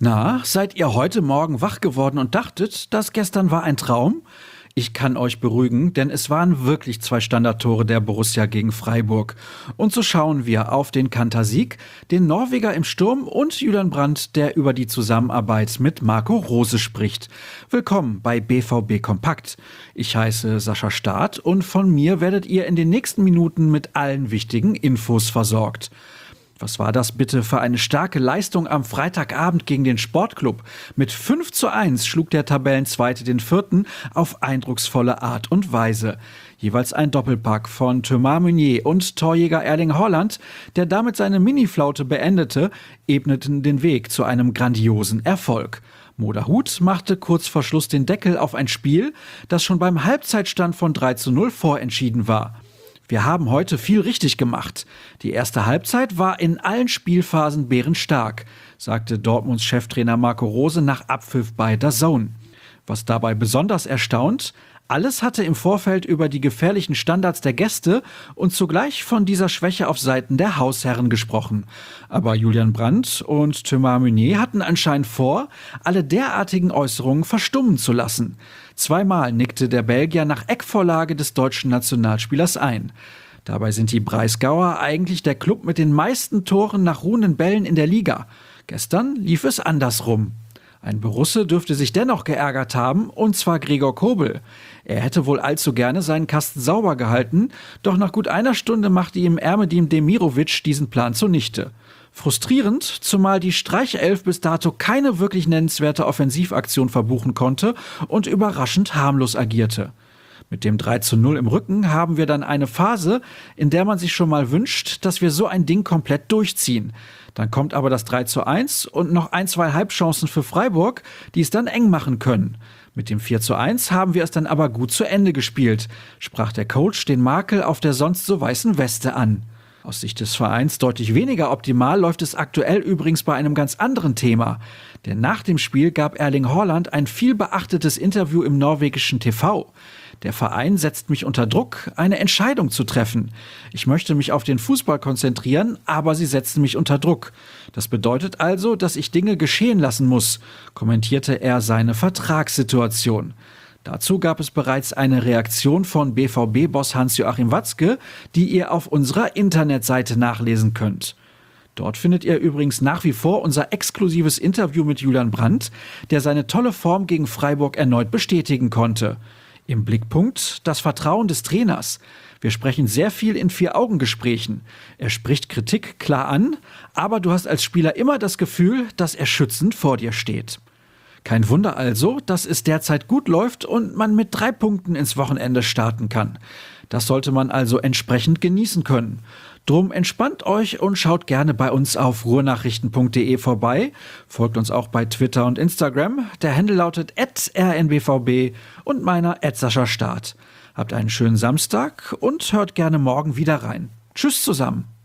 Na, seid ihr heute Morgen wach geworden und dachtet, das gestern war ein Traum? Ich kann euch beruhigen, denn es waren wirklich 2 Standardtore der Borussia gegen Freiburg. Und so schauen wir auf den Kantersieg, den Norweger im Sturm und Julian Brandt, der über die Zusammenarbeit mit Marco Rose spricht. Willkommen bei BVB Kompakt. Ich heiße Sascha Staat und von mir werdet ihr in den nächsten Minuten mit allen wichtigen Infos versorgt. Was war das bitte für eine starke Leistung am Freitagabend gegen den Sportclub? Mit 5:1 schlug der Tabellenzweite den Vierten auf eindrucksvolle Art und Weise. Jeweils ein Doppelpack von Thomas Meunier und Torjäger Erling Haaland, der damit seine Mini-Flaute beendete, ebneten den Weg zu einem grandiosen Erfolg. Moderhut machte kurz vor Schluss den Deckel auf ein Spiel, das schon beim Halbzeitstand von 3:0 vorentschieden war. Wir haben heute viel richtig gemacht. Die erste Halbzeit war in allen Spielphasen bärenstark, sagte Dortmunds Cheftrainer Marco Rose nach Abpfiff bei DAZN. Was dabei besonders erstaunt: alles hatte im Vorfeld über die gefährlichen Standards der Gäste und zugleich von dieser Schwäche auf Seiten der Hausherren gesprochen. Aber Julian Brandt und Thomas Meunier hatten anscheinend vor, alle derartigen Äußerungen verstummen zu lassen. 2-mal nickte der Belgier nach Eckvorlage des deutschen Nationalspielers ein. Dabei sind die Breisgauer eigentlich der Klub mit den meisten Toren nach ruhenden Bällen in der Liga. Gestern lief es andersrum. Ein Borusse dürfte sich dennoch geärgert haben, und zwar Gregor Kobel. Er hätte wohl allzu gerne seinen Kasten sauber gehalten, doch nach gut einer Stunde machte ihm Ermedim Demirovic diesen Plan zunichte. Frustrierend, zumal die Streichelf bis dato keine wirklich nennenswerte Offensivaktion verbuchen konnte und überraschend harmlos agierte. Mit dem 3:0 im Rücken haben wir dann eine Phase, in der man sich schon mal wünscht, dass wir so ein Ding komplett durchziehen. Dann kommt aber das 3:1 und noch 1-2 Halbchancen für Freiburg, die es dann eng machen können. Mit dem 4:1 haben wir es dann aber gut zu Ende gespielt, sprach der Coach den Makel auf der sonst so weißen Weste an. Aus Sicht des Vereins deutlich weniger optimal läuft es aktuell übrigens bei einem ganz anderen Thema. Denn nach dem Spiel gab Erling Haaland ein viel beachtetes Interview im norwegischen TV. Der Verein setzt mich unter Druck, eine Entscheidung zu treffen. Ich möchte mich auf den Fußball konzentrieren, aber sie setzen mich unter Druck. Das bedeutet also, dass ich Dinge geschehen lassen muss, kommentierte er seine Vertragssituation. Dazu gab es bereits eine Reaktion von BVB-Boss Hans-Joachim Watzke, die ihr auf unserer Internetseite nachlesen könnt. Dort findet ihr übrigens nach wie vor unser exklusives Interview mit Julian Brandt, der seine tolle Form gegen Freiburg erneut bestätigen konnte. Im Blickpunkt das Vertrauen des Trainers. Wir sprechen sehr viel in 4-Augen-Gesprächen. Er spricht Kritik klar an, aber du hast als Spieler immer das Gefühl, dass er schützend vor dir steht. Kein Wunder also, dass es derzeit gut läuft und man mit 3 Punkten ins Wochenende starten kann. Das sollte man also entsprechend genießen können. Drum entspannt euch und schaut gerne bei uns auf ruhrnachrichten.de vorbei. Folgt uns auch bei Twitter und Instagram. Der Handle lautet @rnbvb und meiner @SaschaStaat. Habt einen schönen Samstag und hört gerne morgen wieder rein. Tschüss zusammen.